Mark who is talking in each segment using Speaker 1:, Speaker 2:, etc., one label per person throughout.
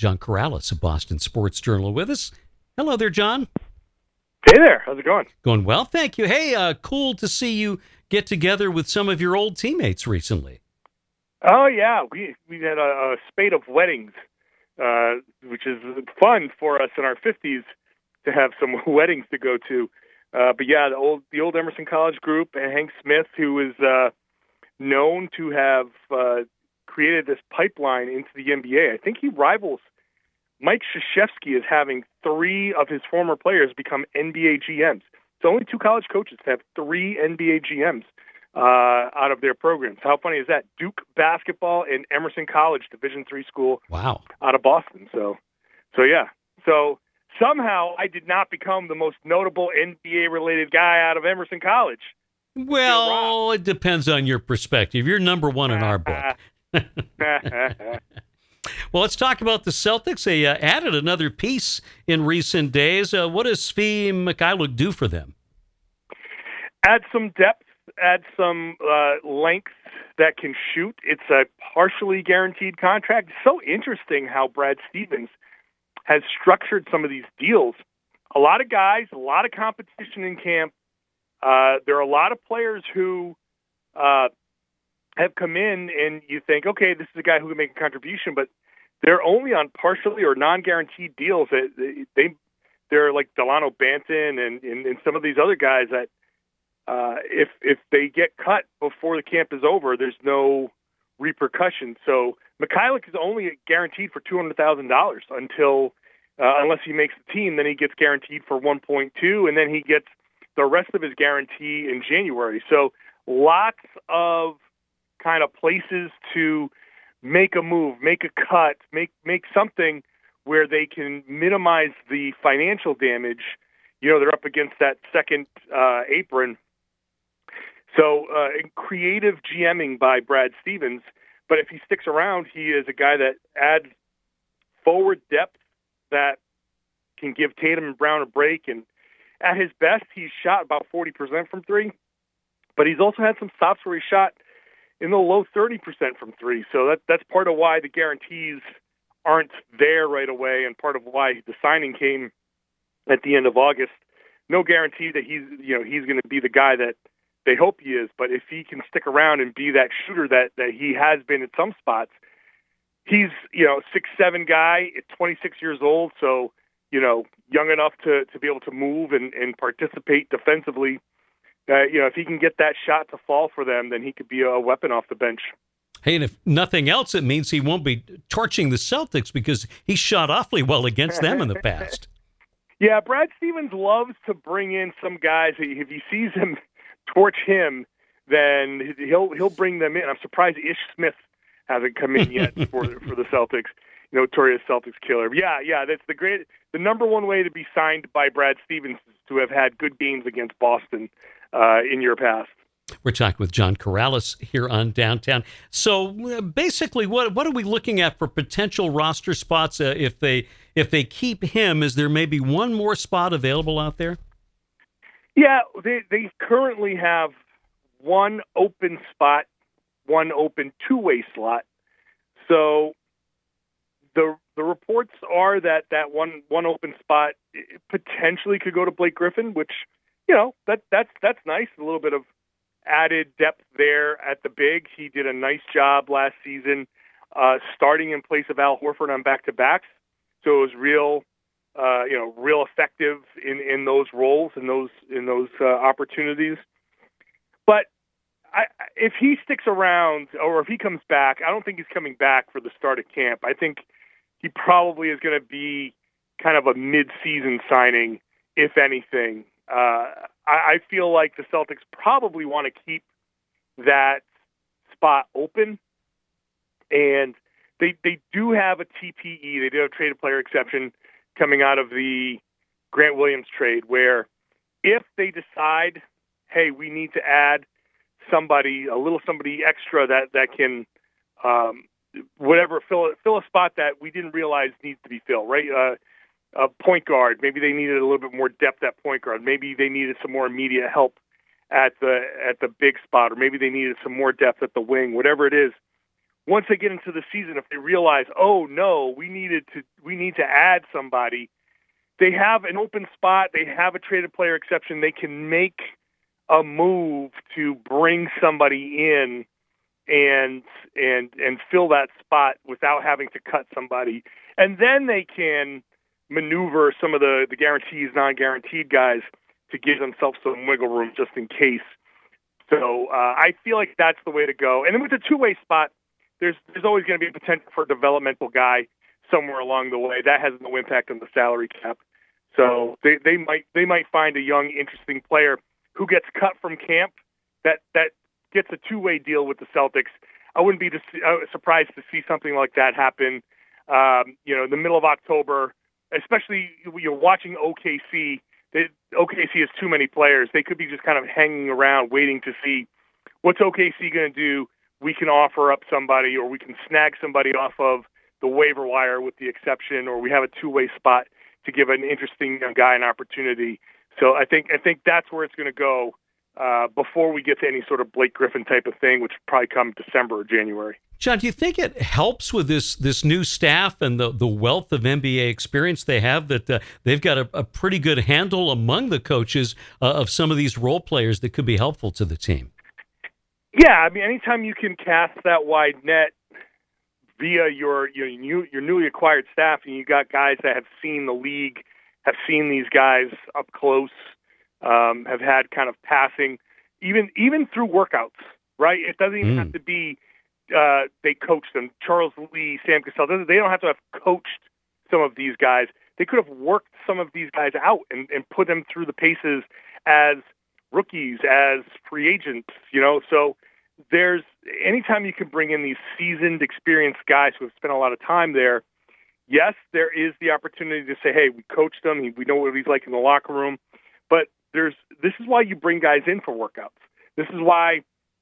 Speaker 1: John Corrales of Boston Sports Journal with us. Hello there, John.
Speaker 2: Hey there. How's it going?
Speaker 1: Going well, thank you. Hey, cool to see you get together with some of your old teammates recently.
Speaker 2: Oh, yeah. We had a spate of weddings, which is fun for us in our 50s to have some weddings to go to. But yeah, the old Emerson College group, and Hank Smith, who is known to have created this pipeline into the NBA. I think he rivals Mike Krzyzewski as having 3 of his former players become NBA GMs. It's only 2 college coaches to have 3 NBA GMs out of their programs. How funny is that? Duke basketball and Emerson College, Division III school.
Speaker 1: Wow.
Speaker 2: Out of Boston. So yeah. So somehow I did not become the most notable NBA-related guy out of Emerson College.
Speaker 1: Well, it depends on your perspective. You're number one in our book. Well, let's talk about the Celtics. They added another piece in recent days. What does Svi Mykhailiuk do for them?
Speaker 2: Add some depth, add some length that can shoot. It's a partially guaranteed contract. It's so interesting how Brad Stevens has structured some of these deals. A lot of guys, a lot of competition in camp. There are a lot of players who have come in, and you think, okay, this is a guy who can make a contribution, but they're only on partially or non-guaranteed deals. They're like Delano Banton and some of these other guys that if they get cut before the camp is over, there's no repercussion. So Mykhailiuk is only guaranteed for $200,000 until unless he makes the team, then he gets guaranteed for 1.2, and then he gets the rest of his guarantee in January. So lots of kind of places to make a move, make a cut, make something where they can minimize the financial damage. You know, they're up against that second apron. So creative GMing by Brad Stevens. But if he sticks around, he is a guy that adds forward depth that can give Tatum and Brown a break. And at his best, he's shot about 40% from 3. But he's also had some stops where he shot in the low 30% from 3. So that's part of why the guarantees aren't there right away, and part of why the signing came at the end of August. No guarantee that he's going to be the guy that they hope he is, but if he can stick around and be that shooter that he has been at some spots, he's 6'7" guy at 26 years old, so young enough to be able to move and participate defensively. If he can get that shot to fall for them, then he could be a weapon off the bench.
Speaker 1: Hey, and if nothing else, it means he won't be torching the Celtics because he shot awfully well against them in the past.
Speaker 2: Yeah, Brad Stevens loves to bring in some guys. If he sees him torch him, then he'll bring them in. I'm surprised Ish Smith hasn't come in yet for the Celtics. Notorious Celtics killer. Yeah, that's the number one way to be signed by Brad Stevens is to have had good games against Boston in your past.
Speaker 1: We're talking with John Corrales here on Downtown. So basically, what are we looking at for potential roster spots if they keep him? Is there maybe one more spot available out there?
Speaker 2: Yeah, they currently have one open spot, one open two-way slot. So the reports are that one open spot potentially could go to Blake Griffin, which that's nice. A little bit of added depth there at the big. He did a nice job last season starting in place of Al Horford on back-to-backs. So it was real effective in those roles, in those opportunities. But if he sticks around or if he comes back, I don't think he's coming back for the start of camp. I think he probably is going to be kind of a mid-season signing, if anything. I feel like the Celtics probably want to keep that spot open, and they do have a TPE. They do have a traded player exception coming out of the Grant Williams trade, where if they decide, hey, we need to add somebody extra that can fill a spot that we didn't realize needs to be filled, right? A point guard. Maybe they needed a little bit more depth at point guard. Maybe they needed some more immediate help at the big spot, or maybe they needed some more depth at the wing. Whatever it is, once they get into the season, if they realize, oh no, we need to add somebody, they have an open spot, they have a traded player exception, they can make a move to bring somebody in and fill that spot without having to cut somebody. And then they can maneuver some of the guarantees, non-guaranteed guys to give themselves some wiggle room just in case. So I feel like that's the way to go. And then with the two-way spot, there's always going to be a potential for a developmental guy somewhere along the way. That has no impact on the salary cap. So they might find a young, interesting player who gets cut from camp that gets a two-way deal with the Celtics. I wouldn't be surprised to see something like that happen. In the middle of October, especially you're watching OKC. OKC has too many players. They could be just kind of hanging around waiting to see what's OKC going to do. We can offer up somebody, or we can snag somebody off of the waiver wire with the exception, or we have a two-way spot to give an interesting young guy an opportunity. So I think that's where it's going to go before we get to any sort of Blake Griffin type of thing, which will probably come December or January.
Speaker 1: John, do you think it helps with this new staff and the wealth of NBA experience they have that they've got a pretty good handle among the coaches of some of these role players that could be helpful to the team?
Speaker 2: Yeah, I mean, anytime you can cast that wide net via your newly acquired staff, and you got guys that have seen the league, have seen these guys up close, have had kind of passing, even through workouts, right? It doesn't even have to be they coached them. Charles Lee, Sam Cassell, they don't have to have coached some of these guys. They could have worked some of these guys out and put them through the paces as rookies, as free agents, So there's anytime you can bring in these seasoned, experienced guys who have spent a lot of time there, yes, there is the opportunity to say, hey, we coached him, we know what he's like in the locker room, but this is why you bring guys in for workouts. This is why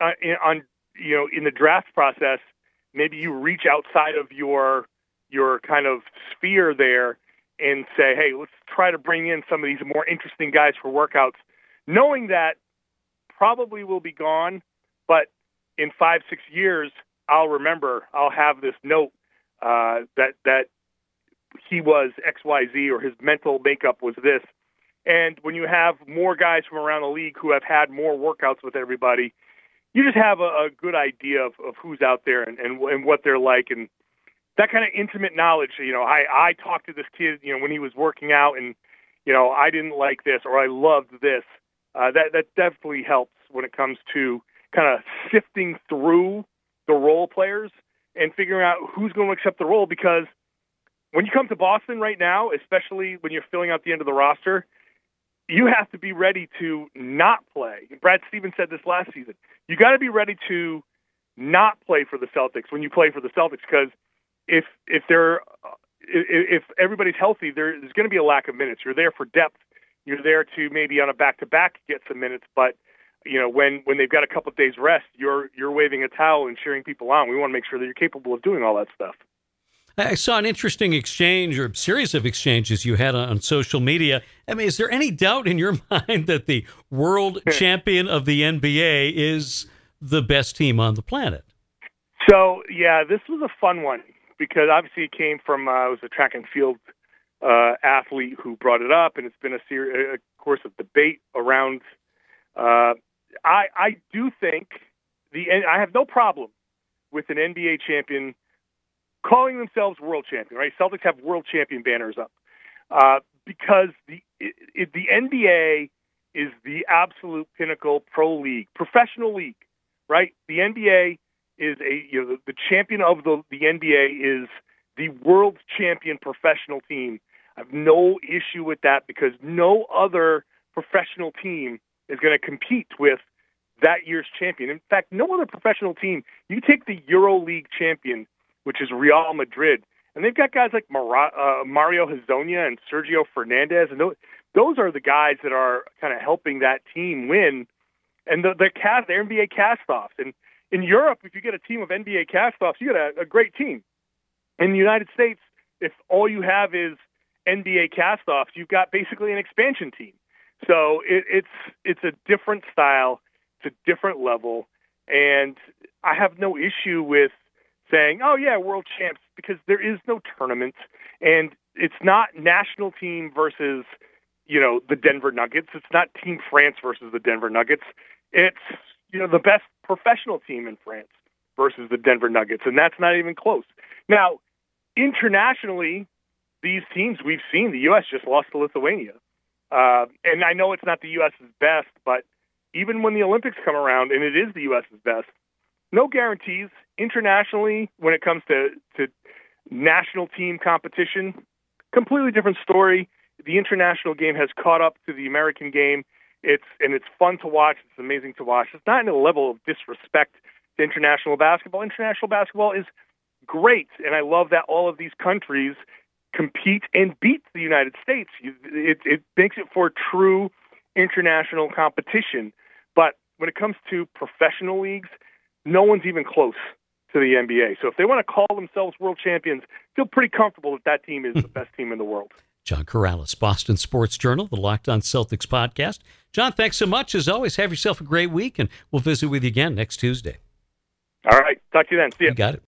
Speaker 2: in the draft process, maybe you reach outside of your kind of sphere there and say, hey, let's try to bring in some of these more interesting guys for workouts, knowing that probably will be gone, but in 5-6 years, I'll have this note that he was XYZ or his mental makeup was this. And when you have more guys from around the league who have had more workouts with everybody, you just have a good idea of who's out there and what they're like. And that kind of intimate knowledge, I talked to this kid, when he was working out and, I didn't like this or I loved this. That definitely helps when it comes to kind of sifting through the role players and figuring out who's going to accept the role. Because when you come to Boston right now, especially when you're filling out the end of the roster, you have to be ready to not play. Brad Stevens said this last season. You got to be ready to not play for the Celtics when you play for the Celtics, because if everybody's healthy, there's going to be a lack of minutes. You're there for depth. You're there to maybe on a back-to-back get some minutes, but when they've got a couple of days rest, you're waving a towel and cheering people on. We want to make sure that you're capable of doing all that stuff.
Speaker 1: I saw an interesting exchange or series of exchanges you had on social media. I mean, is there any doubt in your mind that the world champion of the NBA is the best team on the planet?
Speaker 2: So, yeah, this was a fun one because obviously it came from, it was a track and field athlete who brought it up, and it's been a course of debate around. I do think I have no problem with an NBA champion calling themselves world champion, right? Celtics have world champion banners up because the NBA is the absolute pinnacle pro league, professional league, right? The NBA is the champion of the NBA is the world champion professional team. I have no issue with that because no other professional team is going to compete with that year's champion. In fact, no other professional team. You take the EuroLeague champion, which is Real Madrid, and they've got guys like Mario Hezonja and Sergio Fernandez, and those are the guys that are kind of helping that team win. And the NBA cast-offs. And in Europe, if you get a team of NBA cast-offs, you get a great team. In the United States, if all you have is NBA cast-offs, you've got basically an expansion team. So it's a different style, it's a different level, and I have no issue with saying, oh, yeah, world champs, because there is no tournament. And it's not national team versus, the Denver Nuggets. It's not Team France versus the Denver Nuggets. It's, the best professional team in France versus the Denver Nuggets. And that's not even close. Now, internationally, these teams we've seen, the U.S. just lost to Lithuania. And I know it's not the U.S.'s best, but even when the Olympics come around, and it is the U.S.'s best, no guarantees. Internationally, when it comes to national team competition, completely different story. The international game has caught up to the American game. It's fun to watch. It's amazing to watch. It's not in a level of disrespect to international basketball. International basketball is great, and I love that all of these countries compete and beat the United States. It makes it for true international competition. But when it comes to professional leagues, no one's even close to the NBA. So if they want to call themselves world champions, feel pretty comfortable that team is the best team in the world.
Speaker 1: John Karalis, Boston Sports Journal, the Locked On Celtics podcast. John, thanks so much. As always, have yourself a great week, and we'll visit with you again next Tuesday.
Speaker 2: All right. Talk to you then. See ya.
Speaker 1: You got it.